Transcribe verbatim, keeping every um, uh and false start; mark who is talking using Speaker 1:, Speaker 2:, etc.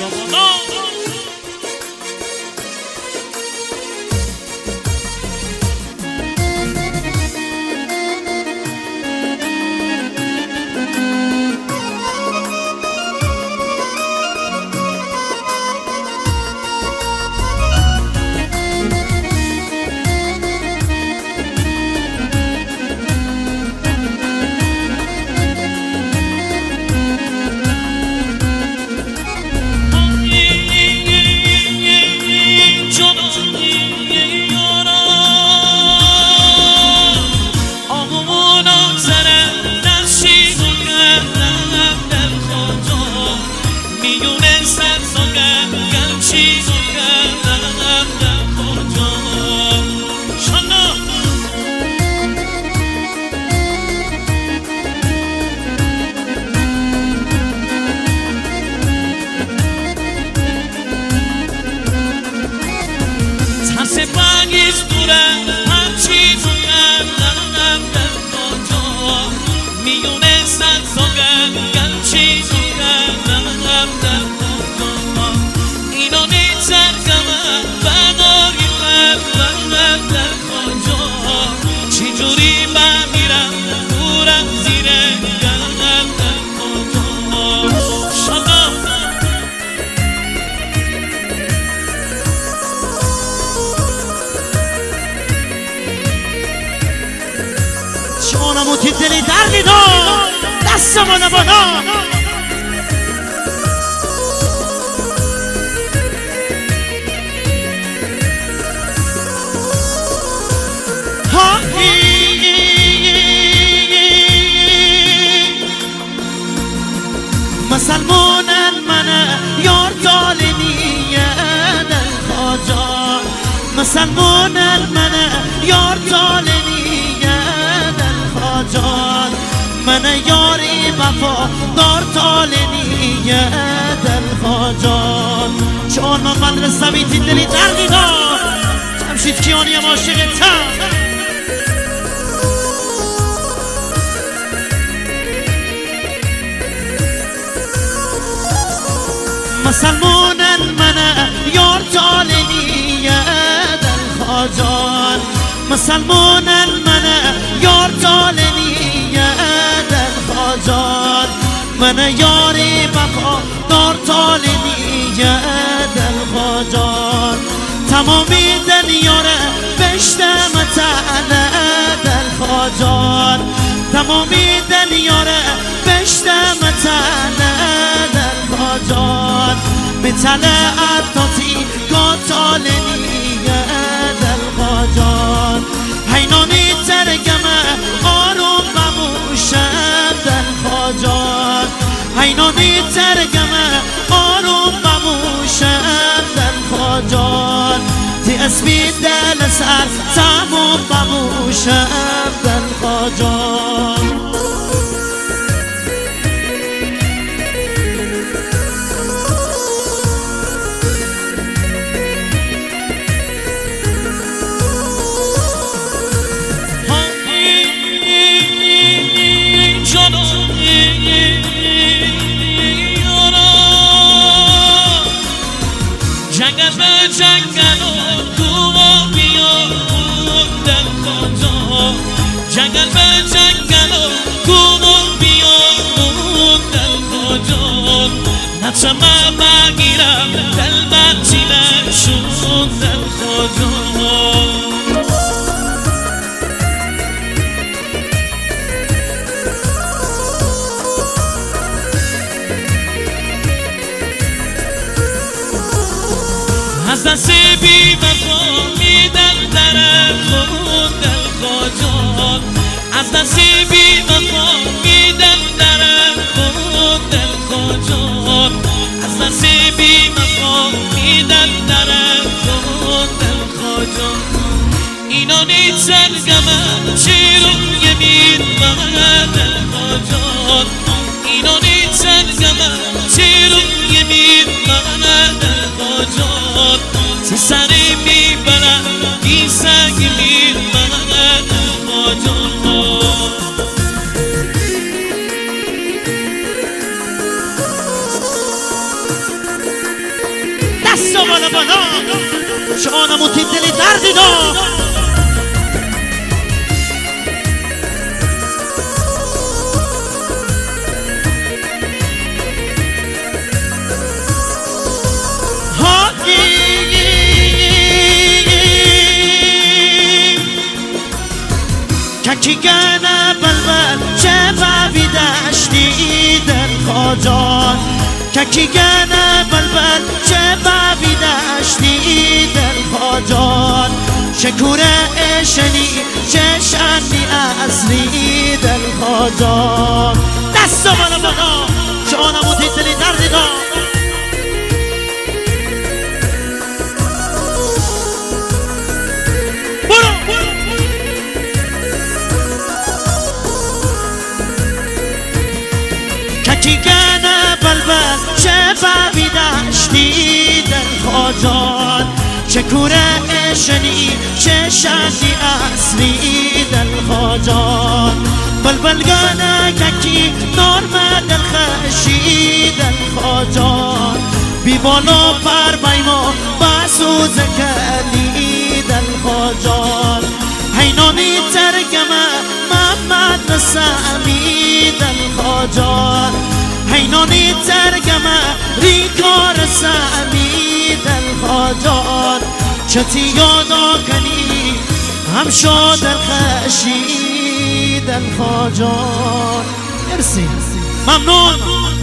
Speaker 1: جانمو که دلی دردی دار دستمو نبالا مسلمانن من یار طالبیه دل خواجان مسلمانن من یار طالبیه دل خواجان من یاری وفا دار طالبیه دل خواجان چون من مدرسه بیتی دلی دردی دار جمشید کیانی هم عاشق تن مسلمانن من یار طالبیه دل خواجان مسلمانن من یار طالبیه دل خواجان من یاری وفا دار طالبیه دل خواجان تمامی دنیاره بشتم تنه دل خواجان تمامی دنیاره بشتم تنه دل خواجان بتله عطاتی گاتالنیه دل خواجان حینانی ترگمه آروم بموشم دل خواجان حینانی ترگمه آروم بموشم دل خواجان تی اسبی دل سر تموم بموشم دل خواجان جنگل به جنگل و کوه و بیابون دل خواجان جنگل به جنگل و کوه و بیابون دل خواجان نچمه بگیرم دل بچیله شون دل خواجان از دست بی وفا میدن در خون دل خواجان از دست بی وفا میدن در خون دل خواجان از دست بی وفا میدن در خون دل خواجان اینا نیت سرگمه چیرون یمین من دل خواجان اینا نیت سرگمه چیرون یمین من دل خواجان سی سری میبرم بی سنگ میرمن دل خواجان جانم و دلی دردی دار ککیگانه بلبل چه بابی داشتی دل خواجان ککیگانه بلبل چه بابی داشتی دل خواجان شکوره اشنی چه شنی اصلی دل خواجان دست بالا بالا جانم و دلی دردی دار ککیگانه بلبل چه بابی داشتی دل خواجان چه کوره اشنی چه شنی اصلی دل خواجان بلبل گانه ککی نرمه دل خشی دل خواجان بی بالا پر بیما بسوز کلی دل خواجان حینانی ترگمه محمد نسمی دل خواجان حینانی ترگمه ریکار سمی دل خواجان چتی یادا کنی هم شد دل خشی دل خواجان مرسی ممنون